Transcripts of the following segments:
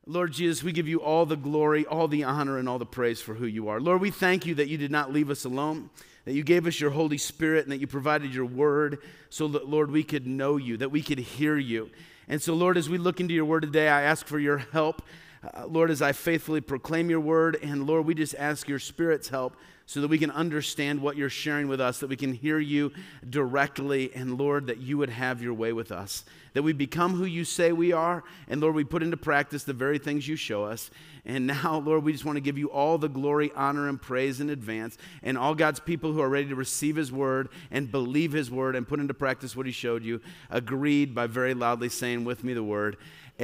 Lord Jesus, we give you all the glory, all the honor, and all the praise for who you are. Lord, we thank you that you did not leave us alone, that you gave us your Holy Spirit, and that you provided your word so that, Lord, we could know you, that we could hear you. And so, Lord, as we look into your word today, I ask for your help. Lord, as I faithfully proclaim your word, and Lord, we just ask your Spirit's help so that we can understand what you're sharing with us, that we can hear you directly, and Lord, that you would have your way with us, that we become who you say we are, and Lord, we put into practice the very things you show us. And now, Lord, we just want to give you all the glory, honor, and praise in advance, and all God's people who are ready to receive his word and believe his word and put into practice what he showed you, agreed by very loudly saying with me the word,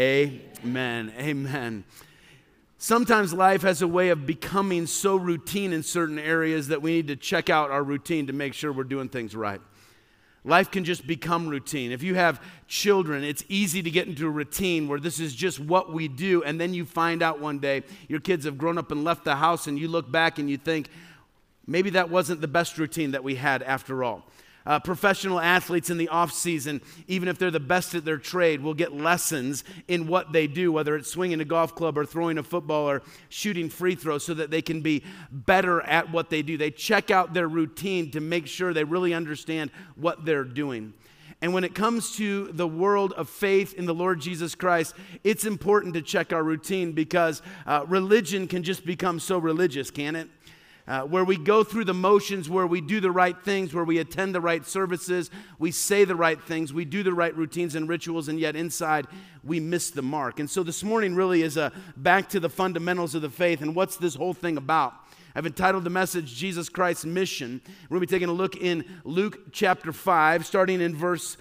amen, amen. Sometimes life has a way of becoming so routine in certain areas that we need to check out our routine to make sure we're doing things right. Life can just become routine. If you have children, it's easy to get into a routine where this is just what we do, and then you find out one day your kids have grown up and left the house, and you look back and you think, maybe that wasn't the best routine that we had after all. Professional athletes in the off season, even if they're the best at their trade, will get lessons in what they do, whether it's swinging a golf club or throwing a football or shooting free throws, so that they can be better at what they do. They check out their routine to make sure they really understand what they're doing. And when it comes to the world of faith in the Lord Jesus Christ, it's important to check our routine, because religion can just become so religious, can't it? Where we go through the motions, where we do the right things, where we attend the right services, we say the right things, we do the right routines and rituals, and yet inside we miss the mark. And so this morning really is a back to the fundamentals of the faith, and what's this whole thing about? I've entitled the message, Jesus Christ's Mission. We're going to be taking a look in Luke chapter 5, starting in verse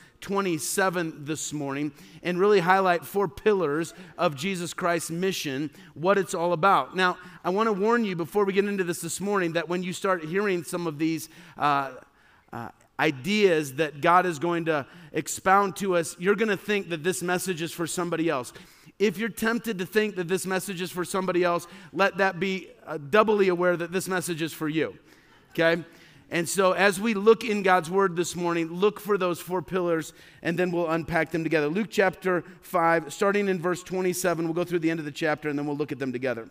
27 this morning, and really highlight 4 pillars of Jesus Christ's mission, what it's all about. Now, I want to warn you before we get into this morning that when you start hearing some of these ideas that God is going to expound to us, you're going to think that this message is for somebody else. If you're tempted to think that this message is for somebody else, let that be doubly aware that this message is for you, okay? And so as we look in God's word this morning, look for those 4 pillars, and then we'll unpack them together. Luke chapter 5, starting in verse 27, we'll go through the end of the chapter, and then we'll look at them together.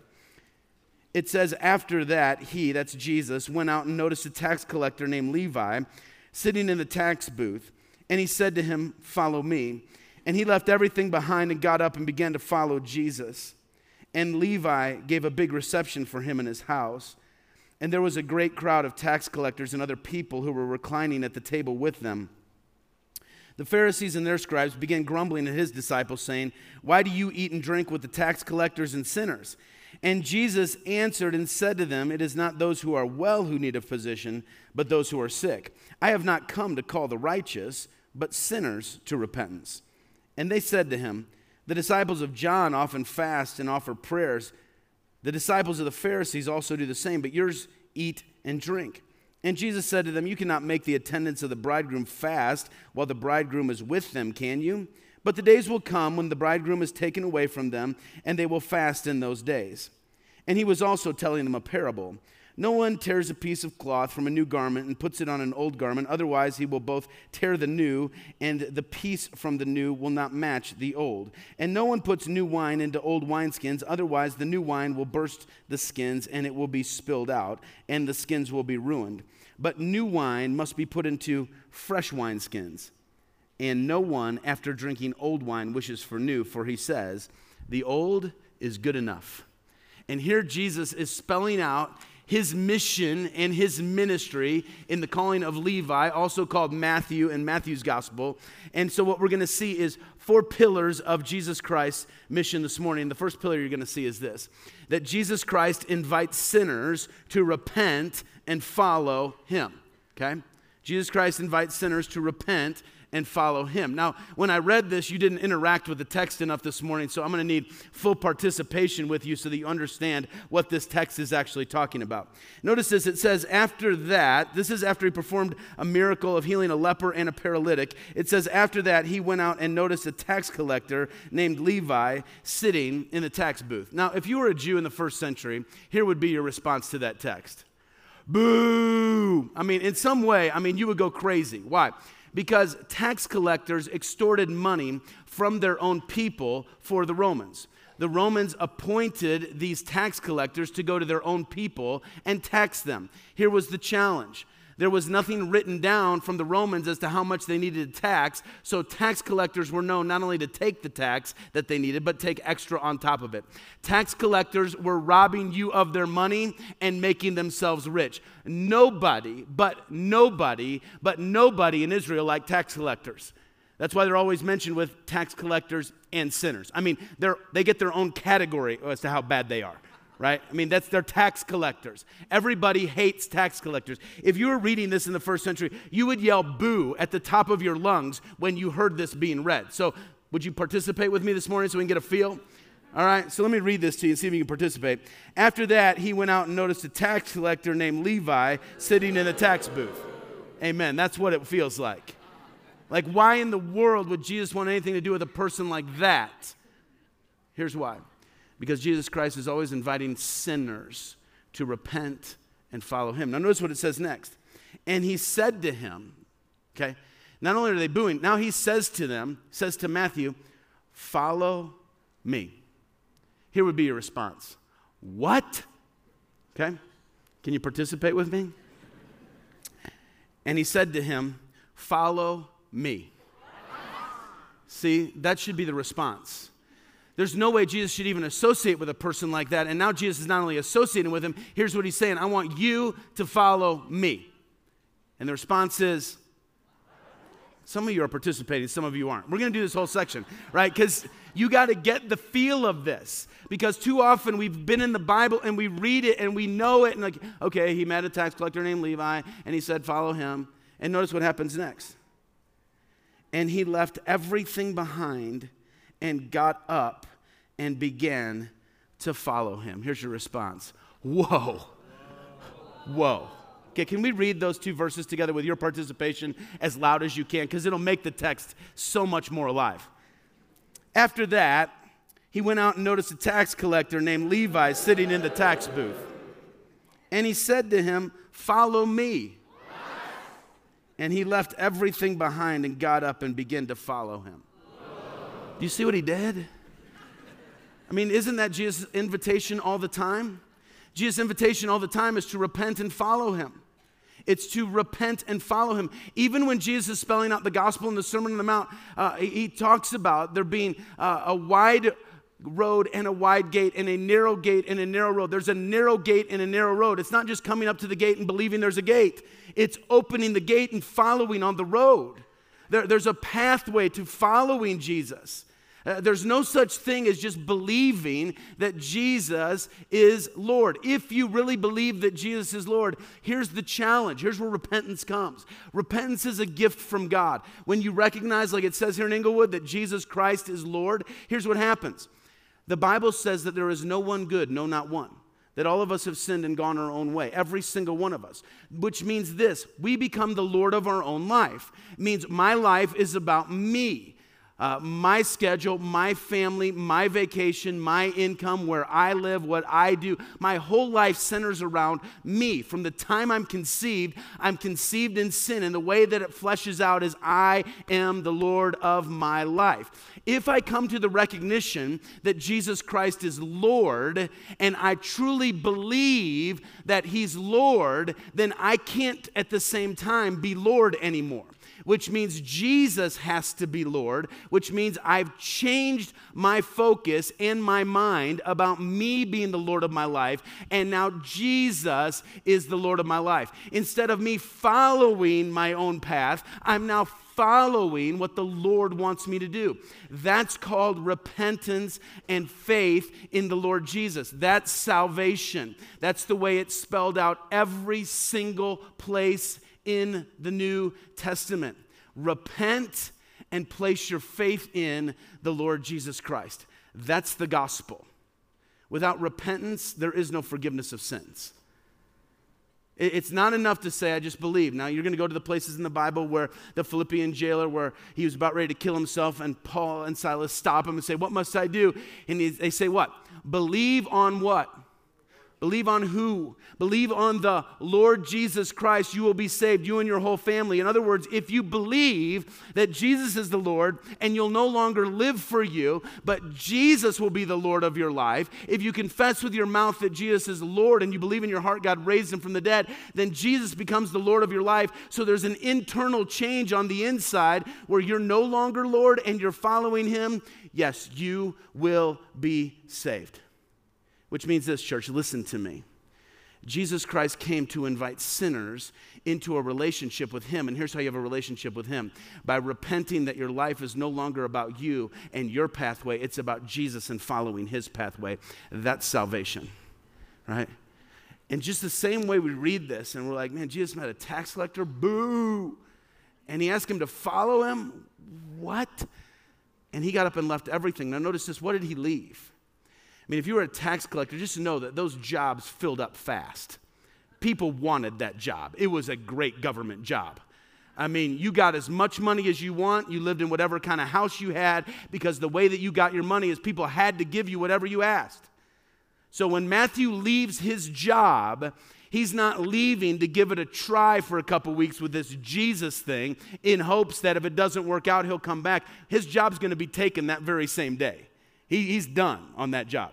It says, after that, he, that's Jesus, went out and noticed a tax collector named Levi sitting in the tax booth, and he said to him, follow me. And he left everything behind and got up and began to follow Jesus. And Levi gave a big reception for him in his house. And there was a great crowd of tax collectors and other people who were reclining at the table with them. The Pharisees and their scribes began grumbling at his disciples, saying, why do you eat and drink with the tax collectors and sinners? And Jesus answered and said to them, it is not those who are well who need a physician, but those who are sick. I have not come to call the righteous, but sinners to repentance. And they said to him, the disciples of John often fast and offer prayers. The disciples of the Pharisees also do the same, but yours eat and drink. And Jesus said to them, you cannot make the attendants of the bridegroom fast while the bridegroom is with them, can you? But the days will come when the bridegroom is taken away from them, and they will fast in those days. And he was also telling them a parable. No one tears a piece of cloth from a new garment and puts it on an old garment. Otherwise, he will both tear the new, and the piece from the new will not match the old. And no one puts new wine into old wineskins. Otherwise, the new wine will burst the skins, and it will be spilled out, and the skins will be ruined. But new wine must be put into fresh wineskins. And no one, after drinking old wine, wishes for new, for he says, the old is good enough. And here Jesus is spelling out his mission and his ministry in the calling of Levi, also called Matthew in Matthew's gospel. And so what we're going to see is 4 pillars of Jesus Christ's mission this morning. The first pillar you're going to see is this, that Jesus Christ invites sinners to repent and follow him, okay? Jesus Christ invites sinners to repent and follow him. Now, when I read this, you didn't interact with the text enough this morning, so I'm going to need full participation with you so that you understand what this text is actually talking about. Notice this, it says, after that, this is after he performed a miracle of healing a leper and a paralytic. It says, after that, he went out and noticed a tax collector named Levi sitting in the tax booth. Now, if you were a Jew in the first century, here would be your response to that text. Boo! I mean, in some way, you would go crazy. Why? Because tax collectors extorted money from their own people for the Romans. the Romans appointed these tax collectors to go to their own people and tax them. Here was the challenge. There was nothing written down from the Romans as to how much they needed to tax, so tax collectors were known not only to take the tax that they needed, but take extra on top of it. Tax collectors were robbing you of their money and making themselves rich. Nobody in Israel liked tax collectors. That's why they're always mentioned with tax collectors and sinners. I mean, they get their own category as to how bad they are. Right? I mean, they're tax collectors. Everybody hates tax collectors. If you were reading this in the first century, you would yell boo at the top of your lungs when you heard this being read. So would you participate with me this morning so we can get a feel? All right, so let me read this to you and see if you can participate. After that, he went out and noticed a tax collector named Levi sitting in the tax booth. Amen. That's what it feels like. Like, why in the world would Jesus want anything to do with a person like that? Here's why. Because Jesus Christ is always inviting sinners to repent and follow him. Now notice what it says next. And he said to him, okay, not only are they booing, now he says to Matthew, follow me. Here would be your response. What? Okay, can you participate with me? And he said to him, follow me. See, that should be the response. There's no way Jesus should even associate with a person like that. And now Jesus is not only associating with him, here's what he's saying. I want you to follow me. And the response is, some of you are participating, some of you aren't. We're going to do this whole section, right? Because you got to get the feel of this. Because too often we've been in the Bible and we read it and we know it. And like, okay, he met a tax collector named Levi and he said, follow him. And notice what happens next. And he left everything behind and got up and began to follow him. Here's your response. Whoa. Whoa. Okay, can we read those two verses together with your participation as loud as you can? Because it'll make the text so much more alive. After that, he went out and noticed a tax collector named Levi sitting in the tax booth. And he said to him, follow me. And he left everything behind and got up and began to follow him. Do you see what he did? I mean, isn't that Jesus' invitation all the time? Jesus' invitation all the time is to repent and follow him. It's to repent and follow him. Even when Jesus is spelling out the gospel in the Sermon on the Mount, he talks about there being a wide road and a wide gate and a narrow gate and a narrow road. There's a narrow gate and a narrow road. It's not just coming up to the gate and believing there's a gate. It's opening the gate and following on the road. There's a pathway to following Jesus. There's no such thing as just believing that Jesus is Lord. If you really believe that Jesus is Lord, here's the challenge. Here's where repentance comes. Repentance is a gift from God. When you recognize, like it says here in Inglewood, that Jesus Christ is Lord, here's what happens. The Bible says that there is no one good, no, not one. That all of us have sinned and gone our own way. Every single one of us. Which means this, we become the Lord of our own life. It means my life is about me. My schedule, my family, my vacation, my income, where I live, what I do. My whole life centers around me. From the time I'm conceived in sin. And the way that it fleshes out is I am the Lord of my life. If I come to the recognition that Jesus Christ is Lord, and I truly believe that he's Lord, then I can't at the same time be Lord anymore. Which means Jesus has to be Lord, which means I've changed my focus and my mind about me being the Lord of my life, and now Jesus is the Lord of my life. Instead of me following my own path, I'm now following what the Lord wants me to do. That's called repentance and faith in the Lord Jesus. That's salvation. That's the way it's spelled out every single place in the New Testament. Repent and place your faith in the Lord Jesus Christ. That's the gospel. Without repentance, there is no forgiveness of sins. It's not enough to say, I just believe. Now, you're going to go to the places in the Bible where the Philippian jailer, where he was about ready to kill himself, and Paul and Silas stop him and say, what must I do? And they say what? Believe on what? Believe on who? Believe on the Lord Jesus Christ. You will be saved, you and your whole family. In other words, if you believe that Jesus is the Lord and you'll no longer live for you, but Jesus will be the Lord of your life, if you confess with your mouth that Jesus is Lord and you believe in your heart God raised him from the dead, then Jesus becomes the Lord of your life. So there's an internal change on the inside where you're no longer Lord and you're following him. Yes, you will be saved. Which means this, church, listen to me. Jesus Christ came to invite sinners into a relationship with him. And here's how you have a relationship with him. By repenting that your life is no longer about you and your pathway. It's about Jesus and following his pathway. That's salvation, right? In just the same way we read this and we're like, man, Jesus met a tax collector, boo. And he asked him to follow him, what? And he got up and left everything. Now notice this, what did he leave? I mean, if you were a tax collector, just know that those jobs filled up fast. People wanted that job. It was a great government job. I mean, you got as much money as you want. You lived in whatever kind of house you had because the way that you got your money is people had to give you whatever you asked. So when Matthew leaves his job, he's not leaving to give it a try for a couple weeks with this Jesus thing in hopes that if it doesn't work out, he'll come back. His job's going to be taken that very same day. He's done on that job.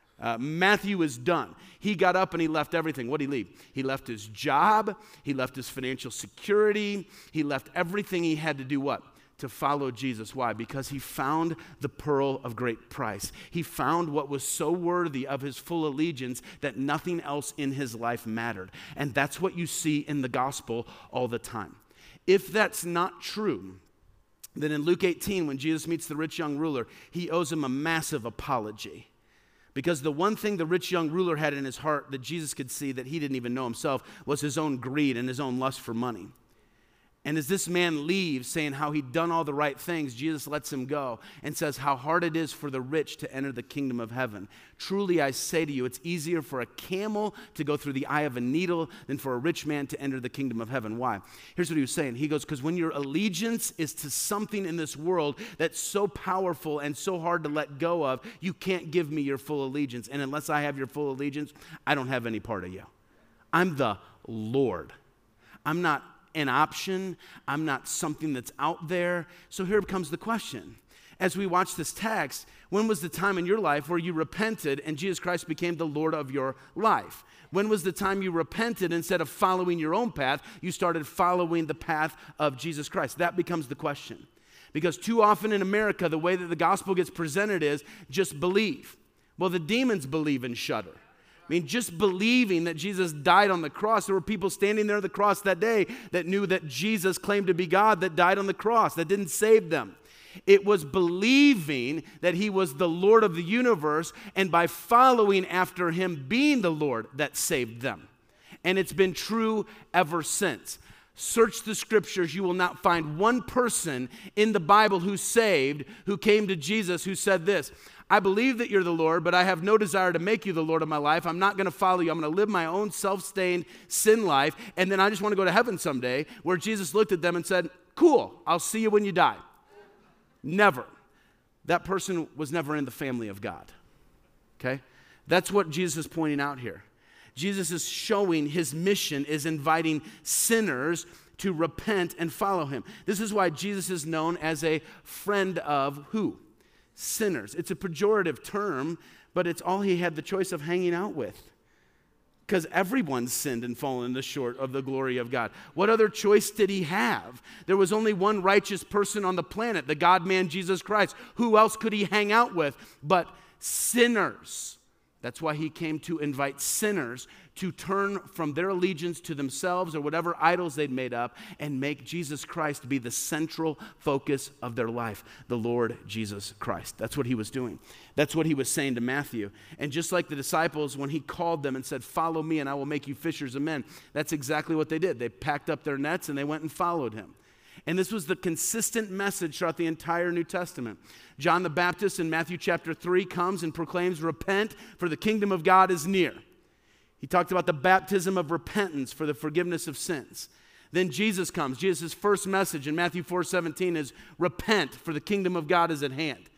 Matthew is done. He got up and he left everything. What did he leave? He left his job. He left his financial security. He left everything he had to do what? To follow Jesus. Why? Because he found the pearl of great price. He found what was so worthy of his full allegiance that nothing else in his life mattered. And that's what you see in the gospel all the time. If that's not true, then in Luke 18, when Jesus meets the rich young ruler, he owes him a massive apology. Because the one thing the rich young ruler had in his heart that Jesus could see that he didn't even know himself was his own greed and his own lust for money. And as this man leaves saying how he'd done all the right things, Jesus lets him go and says how hard it is for the rich to enter the kingdom of heaven. Truly I say to you, it's easier for a camel to go through the eye of a needle than for a rich man to enter the kingdom of heaven. Why? Here's what he was saying. He goes, because when your allegiance is to something in this world that's so powerful and so hard to let go of, you can't give me your full allegiance. And unless I have your full allegiance, I don't have any part of you. I'm the Lord. I'm not an option. I'm not something that's out there. So here comes the question. As we watch this text, when was the time in your life where you repented and Jesus Christ became the Lord of your life? When was the time you repented instead of following your own path, you started following the path of Jesus Christ? That becomes the question. Because too often in America, the way that the gospel gets presented is just believe. Well, the demons believe and shudder. I mean, just believing that Jesus died on the cross. There were people standing there at the cross that day that knew that Jesus claimed to be God that died on the cross. That didn't save them. It was believing that he was the Lord of the universe and by following after him being the Lord that saved them. And it's been true ever since. Search the scriptures, you will not find one person in the Bible who's saved, who came to Jesus, who said this: I believe that you're the Lord, but I have no desire to make you the Lord of my life. I'm not going to follow you. I'm going to live my own self-stained sin life, and then I just want to go to heaven someday, where Jesus looked at them and said, cool, I'll see you when you die. Never. That person was never in the family of God. Okay? That's what Jesus is pointing out here. Jesus is showing his mission is inviting sinners to repent and follow him. This is why Jesus is known as a friend of who? Sinners. It's a pejorative term, but it's all he had the choice of hanging out with. Because everyone's sinned and fallen short of the glory of God. What other choice did he have? There was only one righteous person on the planet, the God-man Jesus Christ. Who else could he hang out with but sinners? That's why he came to invite sinners to turn from their allegiance to themselves or whatever idols they'd made up and make Jesus Christ be the central focus of their life, the Lord Jesus Christ. That's what he was doing. That's what he was saying to Matthew. And just like the disciples, when he called them and said, follow me and I will make you fishers of men, that's exactly what they did. They packed up their nets and they went and followed him. And this was the consistent message throughout the entire New Testament. John the Baptist in Matthew chapter 3 comes and proclaims, repent, for the kingdom of God is near. He talked about the baptism of repentance for the forgiveness of sins. Then Jesus comes. Jesus' first message in Matthew 4:17 is, repent, for the kingdom of God is at hand.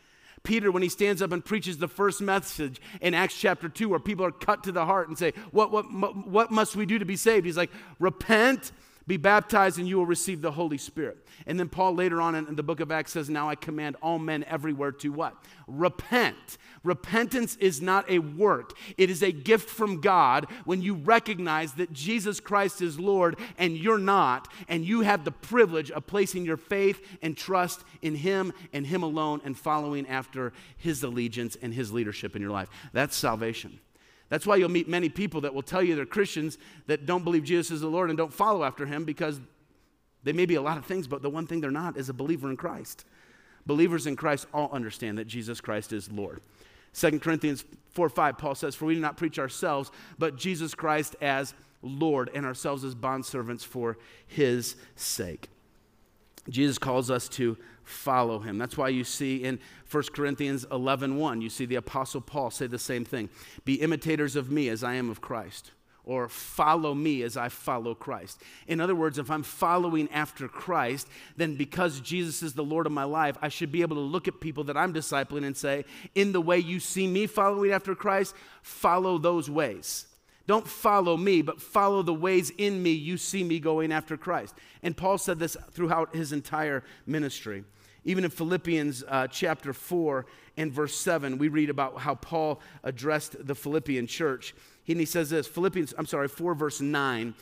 Peter, when he stands up and preaches the first message in Acts chapter 2, where people are cut to the heart and say, what must we do to be saved? He's like, repent, be baptized, and you will receive the Holy Spirit. And then Paul later on in the book of Acts says, now I command all men everywhere to what? Repent. Repentance is not a work. It is a gift from God when you recognize that Jesus Christ is Lord and you're not, and you have the privilege of placing your faith and trust in Him and Him alone and following after His allegiance and His leadership in your life. That's salvation. That's why you'll meet many people that will tell you they're Christians that don't believe Jesus is the Lord and don't follow after Him, because they may be a lot of things, but the one thing they're not is a believer in Christ. Believers in Christ all understand that Jesus Christ is Lord. 2 Corinthians 4:5, Paul says, for we do not preach ourselves, but Jesus Christ as Lord, and ourselves as bondservants for His sake. Jesus calls us to follow Him. That's why you see in 1 Corinthians 11:1, you see the Apostle Paul say the same thing. Be imitators of me as I am of Christ. Or follow me as I follow Christ. In other words, if I'm following after Christ, then because Jesus is the Lord of my life, I should be able to look at people that I'm discipling and say, in the way you see me following after Christ, follow those ways. Don't follow me, but follow the ways in me you see me going after Christ. And Paul said this throughout his entire ministry. Even in Philippians chapter 4 and verse 7, we read about how Paul addressed the Philippian church. And he says this, Philippians 4 verse 9,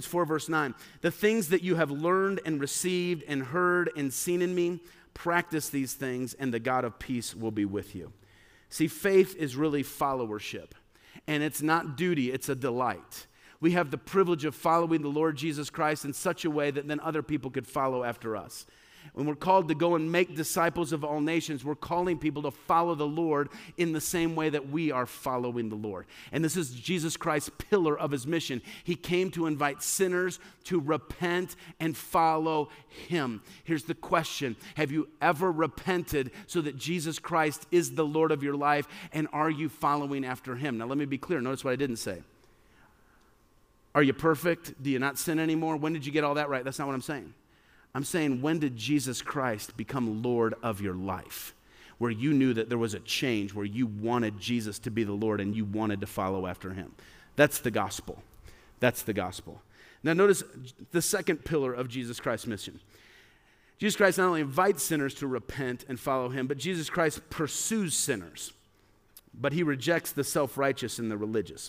the things that you have learned and received and heard and seen in me, practice these things, and the God of peace will be with you. See, faith is really followership, and it's not duty, it's a delight. We have the privilege of following the Lord Jesus Christ in such a way that then other people could follow after us. When we're called to go and make disciples of all nations, we're calling people to follow the Lord in the same way that we are following the Lord. And this is Jesus Christ's pillar of His mission. He came to invite sinners to repent and follow Him. Here's the question. Have you ever repented so that Jesus Christ is the Lord of your life, and are you following after Him? Now let me be clear. Notice what I didn't say. Are you perfect? Do you not sin anymore? When did you get all that right? That's not what I'm saying. I'm saying, when did Jesus Christ become Lord of your life? Where you knew that there was a change, where you wanted Jesus to be the Lord and you wanted to follow after Him. That's the gospel. That's the gospel. Now notice the second pillar of Jesus Christ's mission. Jesus Christ not only invites sinners to repent and follow Him, but Jesus Christ pursues sinners. But He rejects the self-righteous and the religious.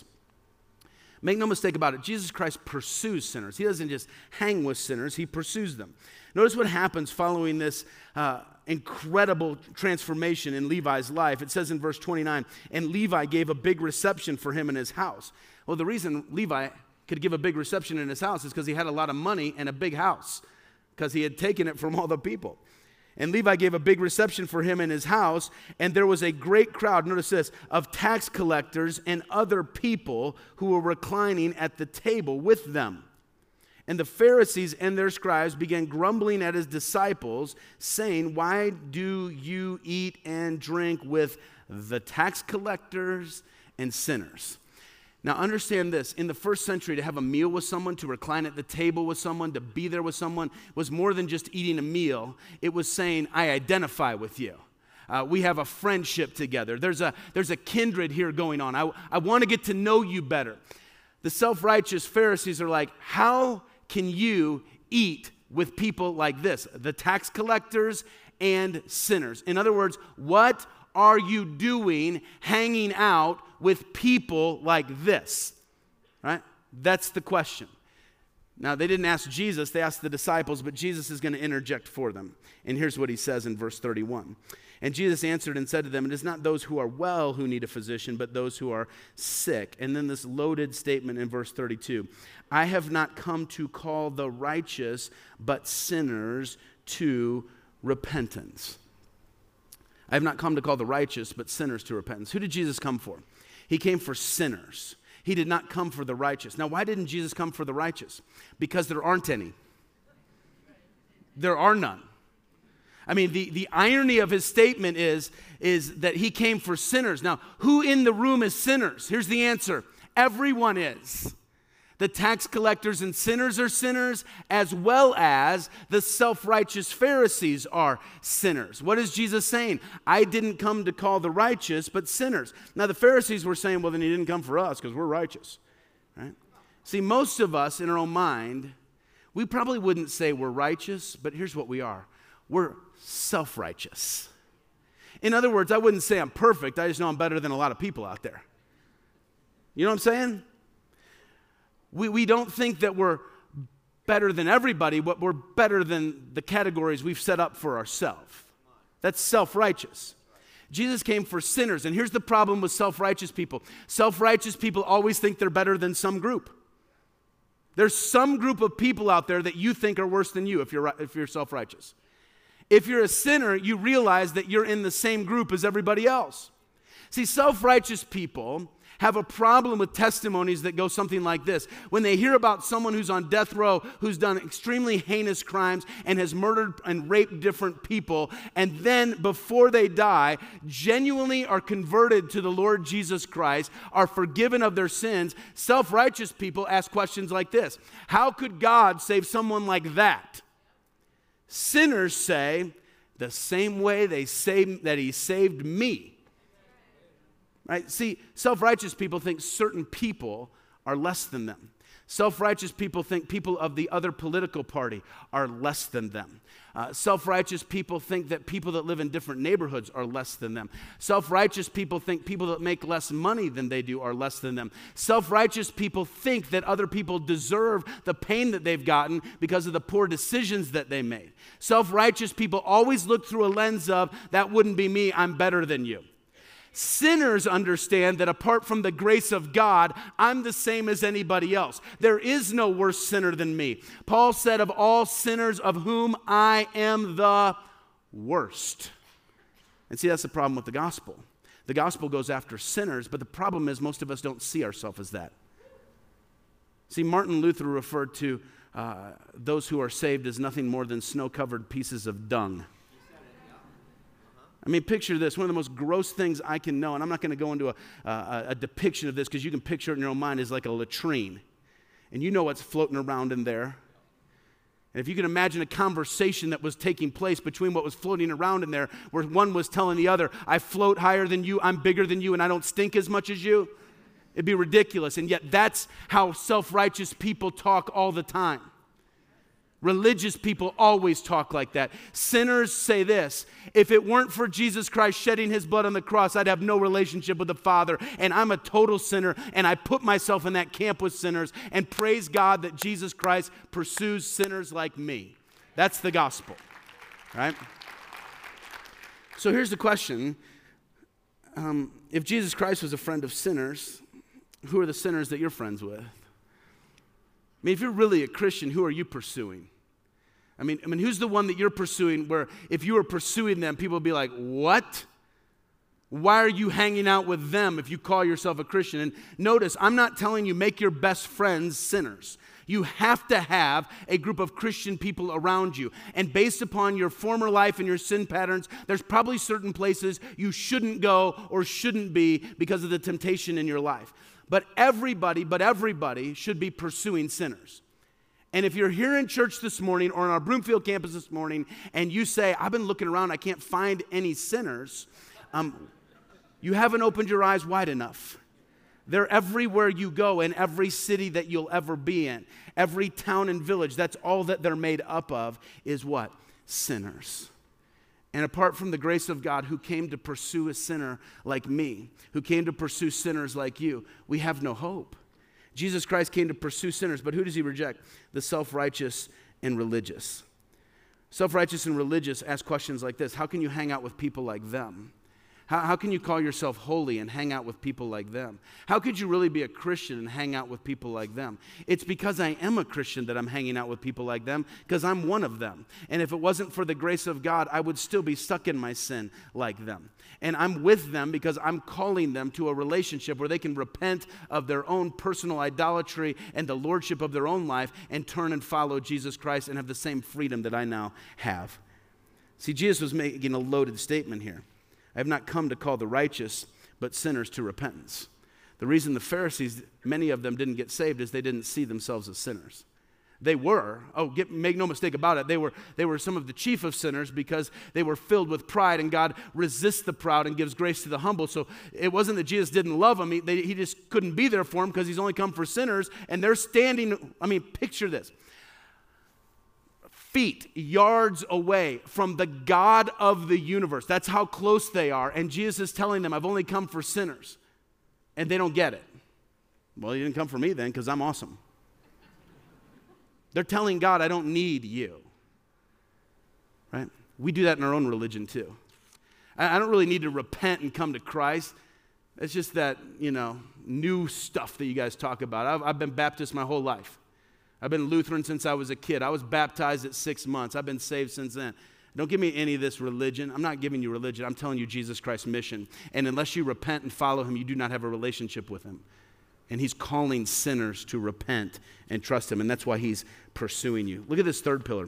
Make no mistake about it, Jesus Christ pursues sinners. He doesn't just hang with sinners, He pursues them. Notice what happens following this incredible transformation in Levi's life. It says in verse 29, and Levi gave a big reception for him in his house. Well, the reason Levi could give a big reception in his house is because he had a lot of money and a big house, because he had taken it from all the people. And Levi gave a big reception for him in his house, and there was a great crowd, notice this, of tax collectors and other people who were reclining at the table with them. And the Pharisees and their scribes began grumbling at His disciples, saying, why do you eat and drink with the tax collectors and sinners? Now understand this, in the first century, to have a meal with someone, to recline at the table with someone, to be there with someone, was more than just eating a meal. It was saying, I identify with you. We have a friendship together. There's a kindred here going on. I want to get to know you better. The self-righteous Pharisees are like, how can you eat with people like this? The tax collectors and sinners. In other words, what are you doing hanging out with people like this? Right? That's the question. Now, they didn't ask Jesus, they asked the disciples, but Jesus is going to interject for them. And here's what He says in verse 31. And Jesus answered and said to them, it is not those who are well who need a physician, but those who are sick. And then this loaded statement in verse 32. I have not come to call the righteous, but sinners to repentance. I have not come to call the righteous, but sinners to repentance. Who did Jesus come for? He came for sinners. He did not come for the righteous. Now, why didn't Jesus come for the righteous? Because there aren't any. There are none. I mean, the irony of His statement is that He came for sinners. Now, who in the room is sinners? Here's the answer. Everyone is. The tax collectors and sinners are sinners, as well as the self-righteous Pharisees are sinners. What is Jesus saying? I didn't come to call the righteous, but sinners. Now the Pharisees were saying, well, then he didn't come for us because we're righteous, right? See, most of us in our own mind, we probably wouldn't say we're righteous, but here's what we are. We're self-righteous. In other words, I wouldn't say I'm perfect. I just know I'm better than a lot of people out there. You know what I'm saying? We don't think that we're better than everybody, but we're better than the categories we've set up for ourselves. That's self-righteous. Jesus came for sinners, and here's the problem with self-righteous people. Self-righteous people always think they're better than some group. There's some group of people out there that you think are worse than you if you're self-righteous. If you're a sinner, you realize that you're in the same group as everybody else. See, self-righteous people have a problem with testimonies that go something like this. When they hear about someone who's on death row, who's done extremely heinous crimes and has murdered and raped different people, and then before they die, genuinely are converted to the Lord Jesus Christ, are forgiven of their sins, self-righteous people ask questions like this. How could God save someone like that? Sinners say, the same way that he saved me. Right? See, self-righteous people think certain people are less than them. Self-righteous people think people of the other political party are less than them. Self-righteous people think that people that live in different neighborhoods are less than them. Self-righteous people think people that make less money than they do are less than them. Self-righteous people think that other people deserve the pain that they've gotten because of the poor decisions that they made. Self-righteous people always look through a lens of, that wouldn't be me, I'm better than you. Sinners understand that apart from the grace of God, I'm the same as anybody else. There is no worse sinner than me. Paul said, of all sinners of whom I am the worst. And see, that's the problem with the gospel. The gospel goes after sinners, but the problem is most of us don't see ourselves as that. See, Martin Luther referred to those who are saved as nothing more than snow-covered pieces of dung. I mean, picture this. One of the most gross things I can know, and I'm not going to go into a depiction of this because you can picture it in your own mind, is like a latrine. And you know what's floating around in there. And if you can imagine a conversation that was taking place between what was floating around in there, where one was telling the other, I float higher than you, I'm bigger than you, and I don't stink as much as you, it'd be ridiculous. And yet that's how self-righteous people talk all the time. Religious people always talk like that. Sinners say this, if it weren't for Jesus Christ shedding his blood on the cross, I'd have no relationship with the Father, and I'm a total sinner, and I put myself in that camp with sinners, and praise God that Jesus Christ pursues sinners like me. That's the gospel, right? So here's the question. If Jesus Christ was a friend of sinners, who are the sinners that you're friends with? I mean, if you're really a Christian, who are you pursuing? I mean, who's the one that you're pursuing where if you were pursuing them, people would be like, what? Why are you hanging out with them if you call yourself a Christian? And notice, I'm not telling you make your best friends sinners. You have to have a group of Christian people around you. And based upon your former life and your sin patterns, there's probably certain places you shouldn't go or shouldn't be because of the temptation in your life. But everybody should be pursuing sinners. And if you're here in church this morning or on our Broomfield campus this morning and you say, I've been looking around, I can't find any sinners, you haven't opened your eyes wide enough. They're everywhere you go in every city that you'll ever be in. Every town and village, that's all that they're made up of is what? Sinners. And apart from the grace of God who came to pursue a sinner like me, who came to pursue sinners like you, we have no hope. Jesus Christ came to pursue sinners, but who does he reject? The self-righteous and religious. Self-righteous and religious ask questions like this. How can you hang out with people like them? How can you call yourself holy and hang out with people like them? How could you really be a Christian and hang out with people like them? It's because I am a Christian that I'm hanging out with people like them, because I'm one of them. And if it wasn't for the grace of God, I would still be stuck in my sin like them. And I'm with them because I'm calling them to a relationship where they can repent of their own personal idolatry and the lordship of their own life and turn and follow Jesus Christ and have the same freedom that I now have. See, Jesus was making a loaded statement here. I have not come to call the righteous, but sinners to repentance. The reason the Pharisees, many of them didn't get saved is they didn't see themselves as sinners. They were, make no mistake about it, they were some of the chief of sinners because they were filled with pride, and God resists the proud and gives grace to the humble. So it wasn't that Jesus didn't love them, he just couldn't be there for them because he's only come for sinners, and they're standing, picture this, feet, yards away from the God of the universe. That's how close they are, and Jesus is telling them, I've only come for sinners, and they don't get it. Well, you didn't come for me then because I'm awesome. They're telling God, I don't need you, right? We do that in our own religion too. I don't really need to repent and come to Christ. It's just that, new stuff that you guys talk about. I've been Baptist my whole life. I've been Lutheran since I was a kid. I was baptized at 6 months. I've been saved since then. Don't give me any of this religion. I'm not giving you religion. I'm telling you Jesus Christ's mission. And unless you repent and follow him, you do not have a relationship with him. And he's calling sinners to repent and trust him. And that's why he's pursuing you. Look at this third pillar.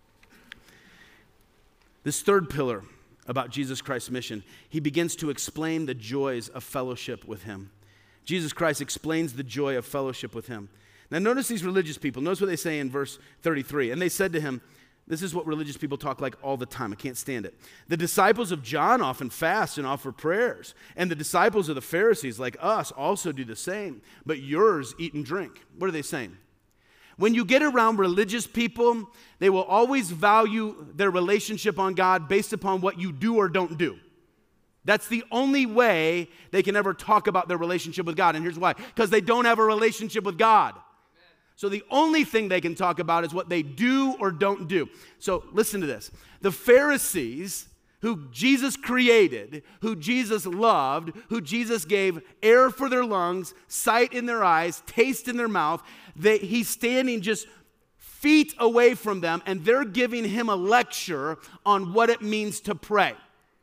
This third pillar about Jesus Christ's mission, he begins to explain the joys of fellowship with him. Jesus Christ explains the joy of fellowship with him. Now notice these religious people. Notice what they say in verse 33. And they said to him, this is what religious people talk like all the time. I can't stand it. The disciples of John often fast and offer prayers, and the disciples of the Pharisees, like us, also do the same. But yours eat and drink. What are they saying? When you get around religious people, they will always value their relationship on God based upon what you do or don't do. That's the only way they can ever talk about their relationship with God. And here's why. Because they don't have a relationship with God. So the only thing they can talk about is what they do or don't do. So listen to this. The Pharisees, who Jesus created, who Jesus loved, who Jesus gave air for their lungs, sight in their eyes, taste in their mouth, he's standing just feet away from them, and they're giving him a lecture on what it means to pray.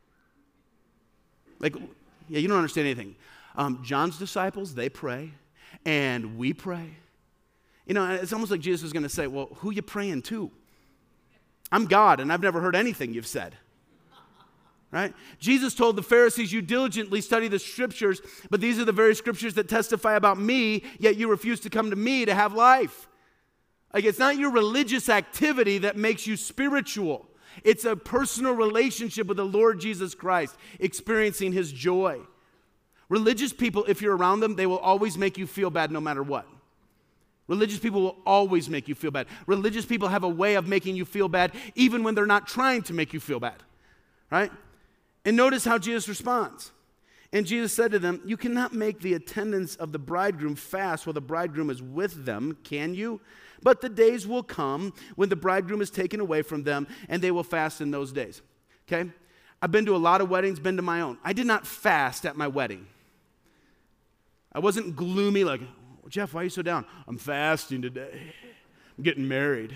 You don't understand anything. John's disciples, they pray, and we pray. It's almost like Jesus was going to say, well, who you praying to? I'm God, and I've never heard anything you've said. Right? Jesus told the Pharisees, you diligently study the scriptures, but these are the very scriptures that testify about me, yet you refuse to come to me to have life. It's not your religious activity that makes you spiritual. It's a personal relationship with the Lord Jesus Christ, experiencing his joy. Religious people, if you're around them, they will always make you feel bad no matter what. Religious people will always make you feel bad. Religious people have a way of making you feel bad even when they're not trying to make you feel bad, right? And notice how Jesus responds. And Jesus said to them, you cannot make the attendants of the bridegroom fast while the bridegroom is with them, can you? But the days will come when the bridegroom is taken away from them, and they will fast in those days. Okay? I've been to a lot of weddings, been to my own. I did not fast at my wedding. I wasn't gloomy like, Jeff, why are you so down? I'm fasting today. I'm getting married.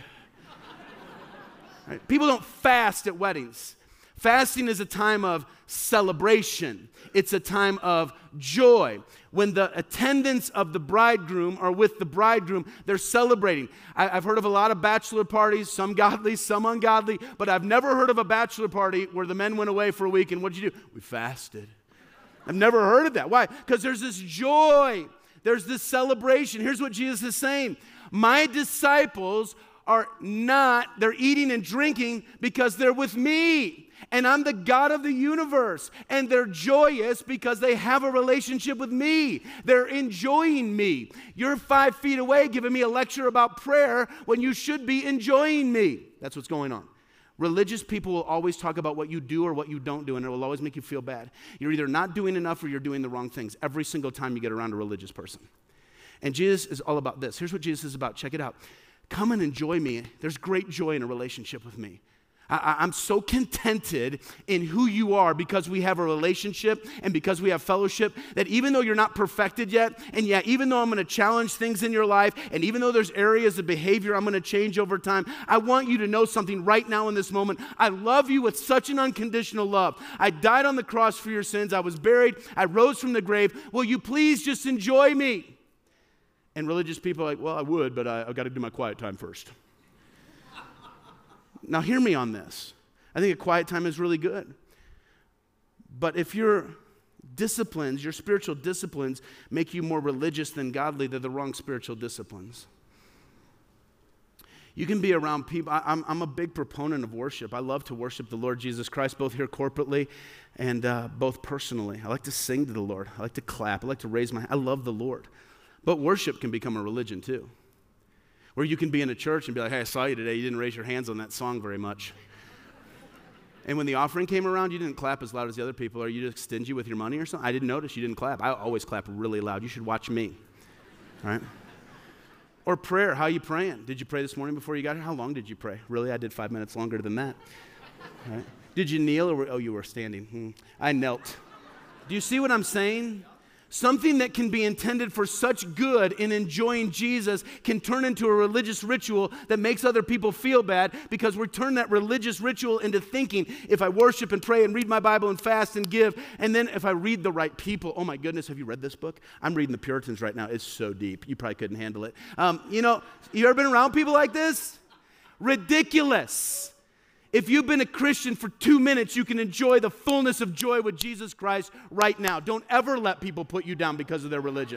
Right? People don't fast at weddings. Fasting is a time of celebration. It's a time of joy. When the attendants of the bridegroom are with the bridegroom, they're celebrating. I've heard of a lot of bachelor parties, some godly, some ungodly, but I've never heard of a bachelor party where the men went away for a week and what'd you do? We fasted. I've never heard of that. Why? Because there's this joy. There's this celebration. Here's what Jesus is saying. My disciples they're eating and drinking because they're with me. And I'm the God of the universe. And they're joyous because they have a relationship with me. They're enjoying me. You're 5 feet away giving me a lecture about prayer when you should be enjoying me. That's what's going on. Religious people will always talk about what you do or what you don't do, and it will always make you feel bad. You're either not doing enough or you're doing the wrong things every single time you get around a religious person. And Jesus is all about this. Here's what Jesus is about. Check it out. Come and enjoy me. There's great joy in a relationship with me. I'm so contented in who you are because we have a relationship and because we have fellowship that even though you're not perfected yet, and yeah, even though I'm going to challenge things in your life, and even though there's areas of behavior I'm going to change over time, I want you to know something right now in this moment. I love you with such an unconditional love. I died on the cross for your sins. I was buried. I rose from the grave. Will you please just enjoy me? And religious people are like, well, I would, but I've got to do my quiet time first. Now, hear me on this. I think a quiet time is really good. But if you're disciplines, your spiritual disciplines, make you more religious than godly, they're the wrong spiritual disciplines. You can be around people. I'm a big proponent of worship. I love to worship the Lord Jesus Christ, both here corporately and both personally. I like to sing to the Lord. I like to clap. I like to raise my hand. I love the Lord. But worship can become a religion too, where you can be in a church and be like, hey, I saw you today. You didn't raise your hands on that song very much. And when the offering came around, you didn't clap as loud as the other people. Are you just stingy with your money or something? I didn't notice you didn't clap. I always clap really loud. You should watch me. All right? Or prayer, how are you praying? Did you pray this morning before you got here? How long did you pray? Really, I did 5 minutes longer than that. Right? Did you kneel or you were standing? I knelt. Do you see what I'm saying? Something that can be intended for such good in enjoying Jesus can turn into a religious ritual that makes other people feel bad because we turn that religious ritual into thinking, if I worship and pray and read my Bible and fast and give, and then if I read the right people, oh my goodness, have you read this book? I'm reading the Puritans right now. It's so deep. You probably couldn't handle it. You ever been around people like this? Ridiculous. If you've been a Christian for 2 minutes, you can enjoy the fullness of joy with Jesus Christ right now. Don't ever let people put you down because of their religion.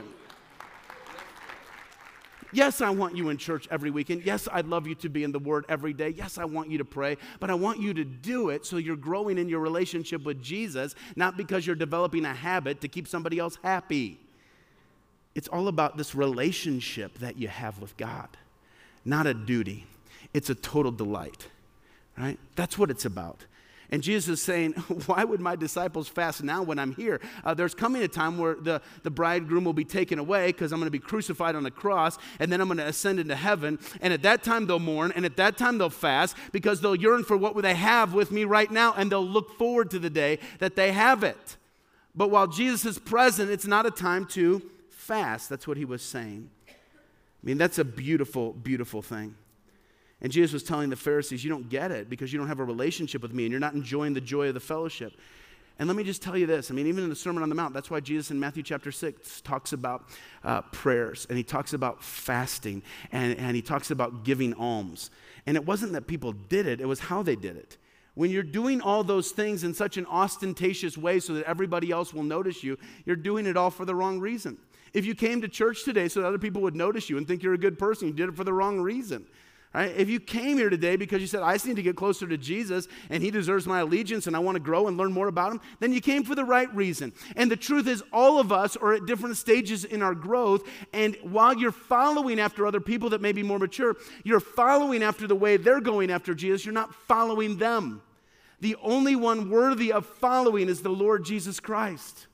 Yes, I want you in church every weekend. Yes, I'd love you to be in the Word every day. Yes, I want you to pray, but I want you to do it so you're growing in your relationship with Jesus, not because you're developing a habit to keep somebody else happy. It's all about this relationship that you have with God, not a duty. It's a total delight. Right? That's what it's about. And Jesus is saying, why would my disciples fast now when I'm here? There's coming a time where the bridegroom will be taken away because I'm going to be crucified on the cross, and then I'm going to ascend into heaven. And at that time they'll mourn, and at that time they'll fast because they'll yearn for what they have with me right now, and they'll look forward to the day that they have it. But while Jesus is present, it's not a time to fast. That's what he was saying. I mean, that's a beautiful, beautiful thing. And Jesus was telling the Pharisees, you don't get it because you don't have a relationship with me and you're not enjoying the joy of the fellowship. And let me just tell you this. I mean, even in the Sermon on the Mount, that's why Jesus in Matthew chapter 6 talks about prayers, and he talks about fasting, and he talks about giving alms. And it wasn't that people did it, it was how they did it. When you're doing all those things in such an ostentatious way so that everybody else will notice you, you're doing it all for the wrong reason. If you came to church today so that other people would notice you and think you're a good person, you did it for the wrong reason. Right? If you came here today because you said, I just need to get closer to Jesus and he deserves my allegiance and I want to grow and learn more about him, then you came for the right reason. And the truth is, all of us are at different stages in our growth, and while you're following after other people that may be more mature, you're following after the way they're going after Jesus. You're not following them. The only one worthy of following is the Lord Jesus Christ.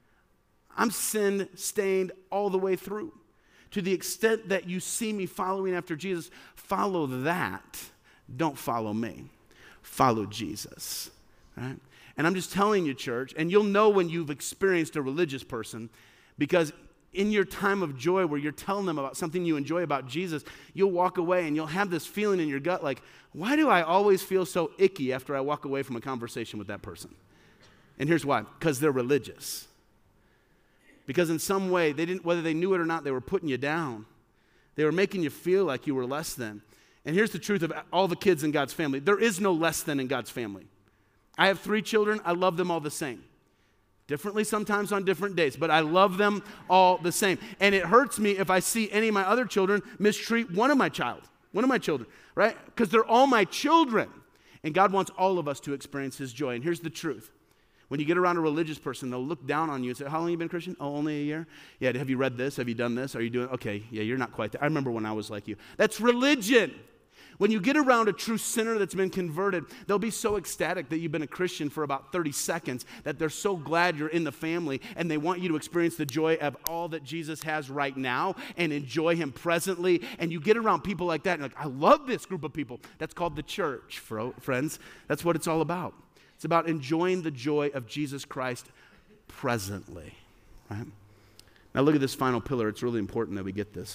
I'm sin-stained all the way through. To the extent that you see me following after Jesus, follow that. Don't follow me. Follow Jesus. Right? And I'm just telling you, church, and you'll know when you've experienced a religious person, because in your time of joy where you're telling them about something you enjoy about Jesus, you'll walk away and you'll have this feeling in your gut like, why do I always feel so icky after I walk away from a conversation with that person? And here's why. Because they're religious. Because in some way, they didn't, whether they knew it or not, they were putting you down. They were making you feel like you were less than. And here's the truth of all the kids in God's family. There is no less than in God's family. I have 3 children. I love them all the same. Differently sometimes on different days, but I love them all the same. And it hurts me if I see any of my other children mistreat one of my children, right? Because they're all my children. And God wants all of us to experience his joy. And here's the truth. When you get around a religious person, they'll look down on you and say, how long have you been Christian? Oh, only a year? Yeah, have you read this? Have you done this? Are you doing, okay, yeah, you're not quite there. I remember when I was like you. That's religion. When you get around a true sinner that's been converted, they'll be so ecstatic that you've been a Christian for about 30 seconds that they're so glad you're in the family, and they want you to experience the joy of all that Jesus has right now and enjoy him presently. And you get around people like that, and you're like, I love this group of people. That's called the church, friends. That's what it's all about. It's about enjoying the joy of Jesus Christ presently. Right? Now look at this final pillar. It's really important that we get this.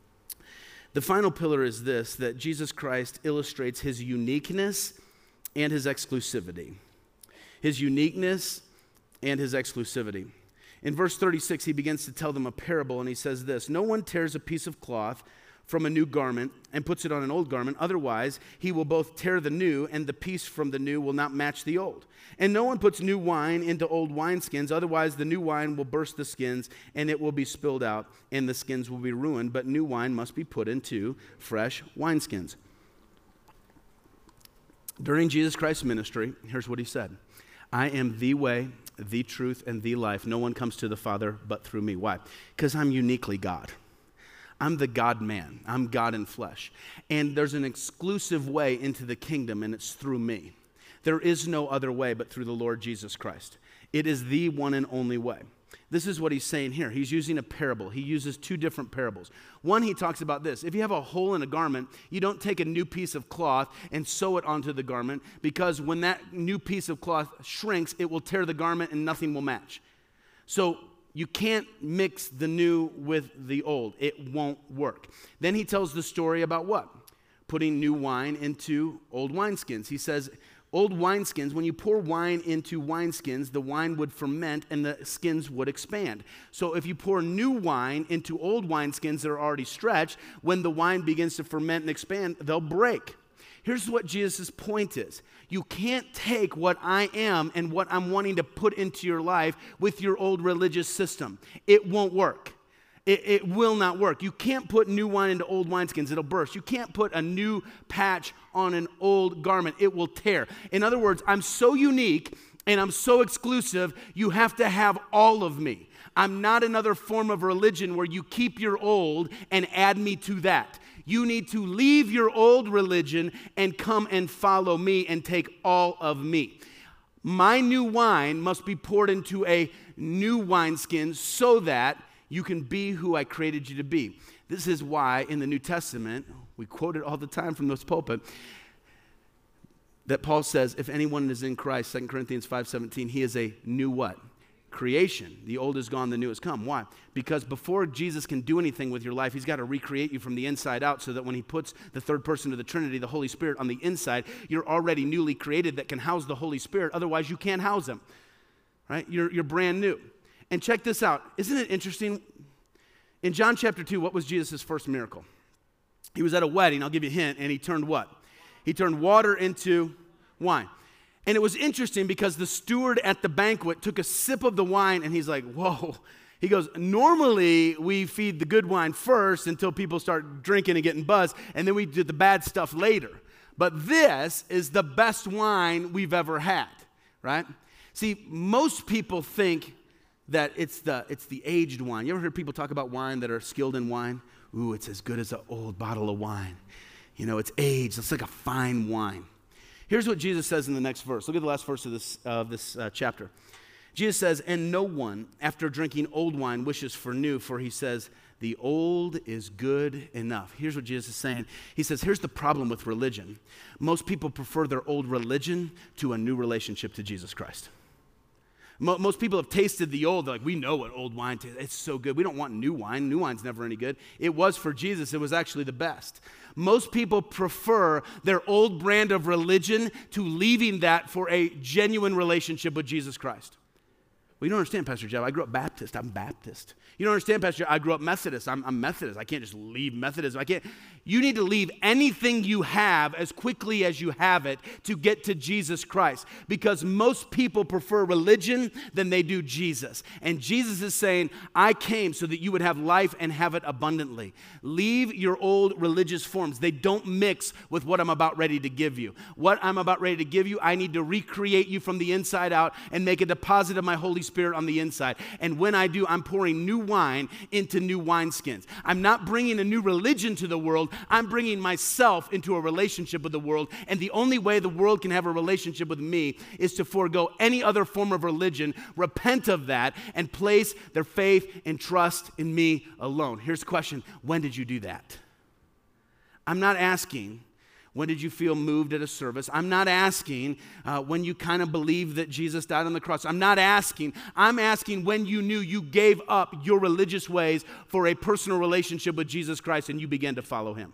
The final pillar is this, that Jesus Christ illustrates his uniqueness and his exclusivity. His uniqueness and his exclusivity. In verse 36, he begins to tell them a parable, and he says this, no one tears a piece of cloth from a new garment and puts it on an old garment. Otherwise, he will both tear the new, and the piece from the new will not match the old. And no one puts new wine into old wineskins. Otherwise, the new wine will burst the skins, and it will be spilled out, and the skins will be ruined. But new wine must be put into fresh wineskins. During Jesus Christ's ministry, here's what he said. I am the way, the truth, and the life. No one comes to the Father but through me. Why? Because I'm uniquely God. I'm the God-man. I'm God in flesh. And there's an exclusive way into the kingdom, and it's through me. There is no other way but through the Lord Jesus Christ. It is the one and only way. This is what he's saying here. He's using a parable. He uses two different parables. One, he talks about this. If you have a hole in a garment, you don't take a new piece of cloth and sew it onto the garment, because when that new piece of cloth shrinks, it will tear the garment and nothing will match. So you can't mix the new with the old. It won't work. Then he tells the story about what? Putting new wine into old wineskins. He says, old wineskins, when you pour wine into wineskins, the wine would ferment and the skins would expand. So if you pour new wine into old wineskins that are already stretched, when the wine begins to ferment and expand, they'll break. Here's what Jesus' point is. You can't take what I am and what I'm wanting to put into your life with your old religious system. It won't work. It will not work. You can't put new wine into old wineskins. It'll burst. You can't put a new patch on an old garment. It will tear. In other words, I'm so unique and I'm so exclusive, you have to have all of me. I'm not another form of religion where you keep your old and add me to that. You need to leave your old religion and come and follow me and take all of me. My new wine must be poured into a new wineskin so that you can be who I created you to be. This is why in the New Testament, we quote it all the time from this pulpit, that Paul says, if anyone is in Christ, 2 Corinthians 5:17, he is a new what? Creation. The old is gone, the new has come. Why? Because before Jesus can do anything with your life, he's got to recreate you from the inside out, so that when he puts the third person of the Trinity, the Holy Spirit, on the inside, you're already newly created that can house the Holy Spirit. Otherwise, you can't house him. Right? You're brand new. And check this out. Isn't it interesting? In John chapter 2, what was Jesus' first miracle? He was at a wedding, I'll give you a hint, and he turned what? He turned water into wine. And it was interesting because the steward at the banquet took a sip of the wine and he's like, whoa. He goes, normally we feed the good wine first until people start drinking and getting buzzed, and then we do the bad stuff later. But this is the best wine we've ever had, right? See, most people think that it's the aged wine. You ever heard people talk about wine that are skilled in wine? Ooh, it's as good as an old bottle of wine. You know, it's aged. It's like a fine wine. Here's what Jesus says in the next verse. Look at the last verse of this chapter. Jesus says, and no one, after drinking old wine, wishes for new, for he says, the old is good enough. Here's what Jesus is saying. He says, here's the problem with religion. Most people prefer their old religion to a new relationship to Jesus Christ. Most people have tasted the old. They're like, we know what old wine tastes. It's so good. We don't want new wine. New wine's never any good. It was for Jesus. It was actually the best. Most people prefer their old brand of religion to leaving that for a genuine relationship with Jesus Christ. Well, you don't understand, Pastor Jeff. I grew up Baptist. I'm Baptist. You don't understand, Pastor Jeff. I grew up Methodist. I'm Methodist. I can't just leave Methodism. You need to leave anything you have as quickly as you have it to get to Jesus Christ, because most people prefer religion than they do Jesus. And Jesus is saying, I came so that you would have life and have it abundantly. Leave your old religious forms. They don't mix with what I'm about ready to give you. What I'm about ready to give you, I need to recreate you from the inside out and make a deposit of my Holy Spirit on the inside. And when I do, I'm pouring new wine into new wineskins. I'm not bringing a new religion to the world. I'm bringing myself into a relationship with the world. And the only way the world can have a relationship with me is to forego any other form of religion, repent of that, and place their faith and trust in me alone. Here's the question. When did you do that? I'm not asking, when did you feel moved at a service? I'm not asking when you kind of believe that Jesus died on the cross. I'm asking when you knew you gave up your religious ways for a personal relationship with Jesus Christ and you began to follow him.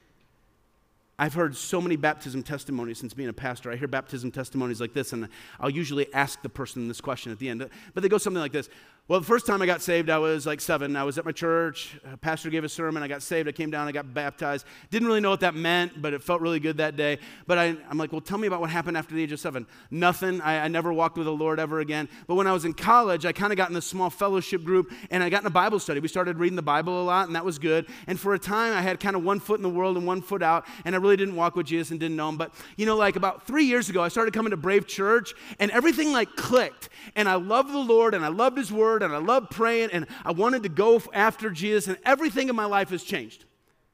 I've heard so many baptism testimonies since being a pastor. I hear baptism testimonies like this, and I'll usually ask the person this question at the end. But they go something like this. Well, the first time I got saved, I was like 7. I was at my church. A pastor gave a sermon. I got saved. I came down. I got baptized. Didn't really know what that meant, but it felt really good that day. But I'm like, well, tell me about what happened after the age of 7. Nothing. I never walked with the Lord ever again. But when I was in college, I kind of got in this small fellowship group, and I got in a Bible study. We started reading the Bible a lot, and that was good. And for a time, I had kind of one foot in the world and one foot out, and I really didn't walk with Jesus and didn't know him. But, like about 3 years ago, I started coming to Brave Church, and everything like clicked. And I loved the Lord, and I loved his word, and I loved praying, and I wanted to go after Jesus, and everything in my life has changed.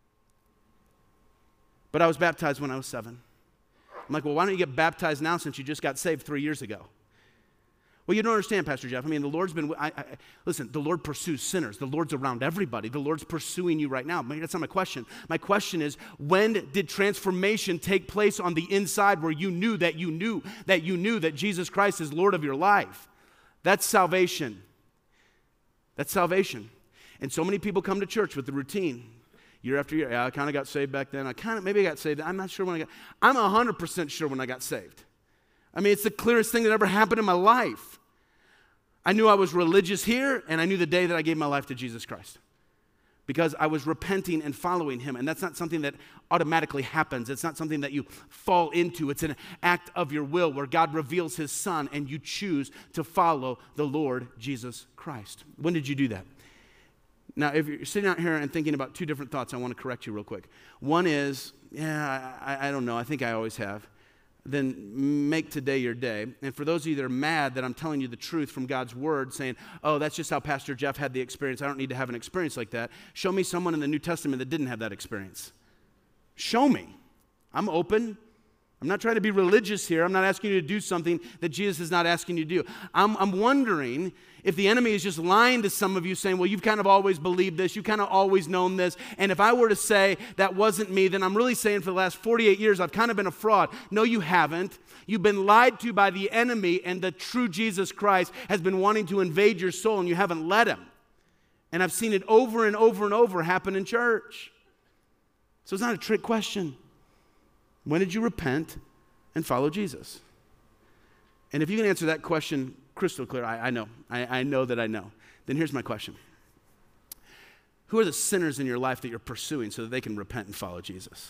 But I was baptized when I was 7. I'm like, well, why don't you get baptized now since you just got saved 3 years ago? Well, you don't understand, Pastor Jeff. I mean, the Lord's been, listen, the Lord pursues sinners. The Lord's around everybody. The Lord's pursuing you right now. That's not my question. My question is, when did transformation take place on the inside where you knew that Jesus Christ is Lord of your life? That's salvation. That's salvation. And so many people come to church with the routine. Year after year, I kind of got saved back then. Maybe I got saved. I'm not sure when I'm 100% sure when I got saved. I mean, it's the clearest thing that ever happened in my life. I knew I was religious here, and I knew the day that I gave my life to Jesus Christ. Because I was repenting and following him. And that's not something that automatically happens. It's not something that you fall into. It's an act of your will where God reveals his son and you choose to follow the Lord Jesus Christ. When did you do that? Now, if you're sitting out here and thinking about 2 different thoughts, I want to correct you real quick. One is, I don't know. I think I always have. Then make today your day. And for those of you that are mad that I'm telling you the truth from God's word, saying, oh, that's just how Pastor Jeff had the experience. I don't need to have an experience like that. Show me someone in the New Testament that didn't have that experience. Show me. I'm open. I'm not trying to be religious here. I'm not asking you to do something that Jesus is not asking you to do. I'm wondering if the enemy is just lying to some of you saying, well, you've kind of always believed this. You've kind of always known this. And if I were to say that wasn't me, then I'm really saying for the last 48 years, I've kind of been a fraud. No, you haven't. You've been lied to by the enemy, and the true Jesus Christ has been wanting to invade your soul, and you haven't let him. And I've seen it over and over and over happen in church. So it's not a trick question. When did you repent and follow Jesus? And if you can answer that question crystal clear, I know that I know. Then here's my question. Who are the sinners in your life that you're pursuing so that they can repent and follow Jesus?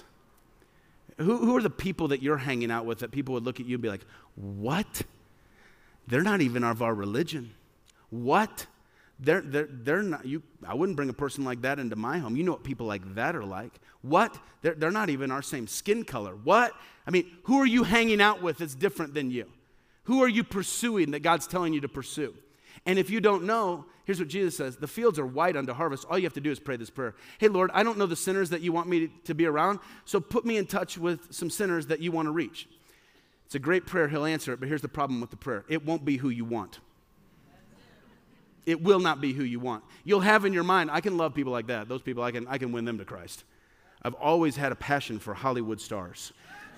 Who are the people that you're hanging out with that people would look at you and be like, what? They're not even of our religion. What? They're not, I wouldn't bring a person like that into my home. You know what people like that are like. What? They're not even our same skin color. What? I mean, who are you hanging out with that's different than you? Who are you pursuing that God's telling you to pursue? And if you don't know, here's what Jesus says. The fields are white unto harvest. All you have to do is pray this prayer. Hey, Lord, I don't know the sinners that you want me to be around, so put me in touch with some sinners that you want to reach. It's a great prayer. He'll answer it, but here's the problem with the prayer. It won't be who you want. It will not be who you want. You'll have in your mind, I can love people like that. Those people, I can win them to Christ. I've always had a passion for Hollywood stars.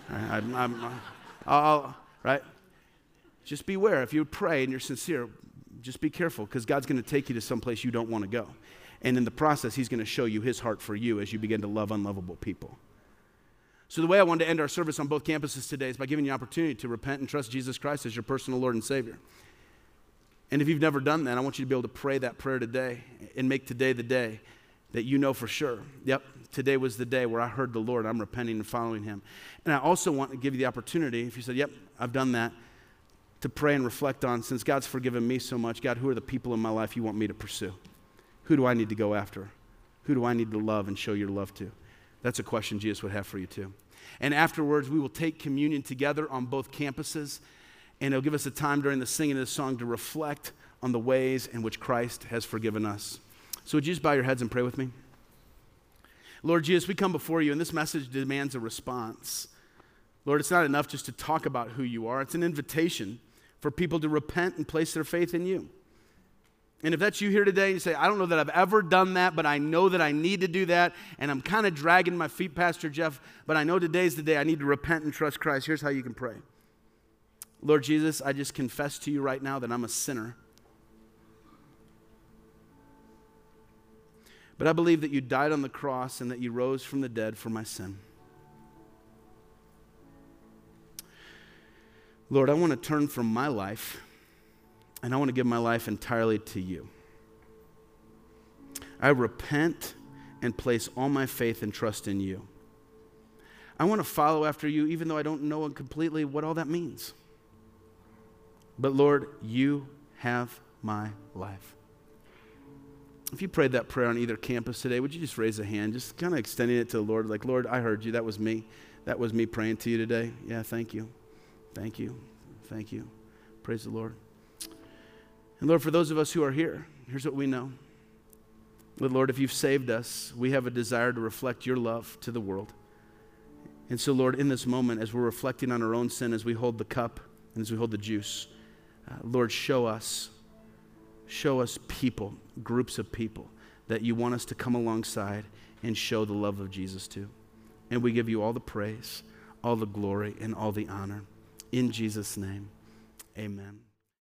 Right? Just beware. If you pray and you're sincere, just be careful because God's going to take you to some place you don't want to go. And in the process, he's going to show you his heart for you as you begin to love unlovable people. So the way I wanted to end our service on both campuses today is by giving you an opportunity to repent and trust Jesus Christ as your personal Lord and Savior. And if you've never done that, I want you to be able to pray that prayer today and make today the day that you know for sure. Yep, today was the day where I heard the Lord. I'm repenting and following him. And I also want to give you the opportunity, if you said, yep, I've done that, to pray and reflect on, since God's forgiven me so much, God, who are the people in my life you want me to pursue? Who do I need to go after? Who do I need to love and show your love to? That's a question Jesus would have for you too. And afterwards, we will take communion together on both campuses, and it'll give us a time during the singing of this song to reflect on the ways in which Christ has forgiven us. So would you just bow your heads and pray with me? Lord Jesus, we come before you, and this message demands a response. Lord, it's not enough just to talk about who you are. It's an invitation for people to repent and place their faith in you. And if that's you here today and you say, I don't know that I've ever done that, but I know that I need to do that, and I'm kind of dragging my feet, Pastor Jeff, but I know today's the day I need to repent and trust Christ. Here's how you can pray. Lord Jesus, I just confess to you right now that I'm a sinner. But I believe that you died on the cross and that you rose from the dead for my sin. Lord, I want to turn from my life and I want to give my life entirely to you. I repent and place all my faith and trust in you. I want to follow after you, even though I don't know completely what all that means. But Lord, you have my life. If you prayed that prayer on either campus today, would you just raise a hand, just kind of extending it to the Lord, like, Lord, I heard you. That was me. That was me praying to you today. Yeah, thank you. Thank you. Thank you. Praise the Lord. And Lord, for those of us who are here, here's what we know. Lord, if you've saved us, we have a desire to reflect your love to the world. And so, Lord, in this moment, as we're reflecting on our own sin, as we hold the cup and as we hold the juice, Lord, show us people, groups of people that you want us to come alongside and show the love of Jesus to. And we give you all the praise, all the glory, and all the honor. In Jesus' name, amen.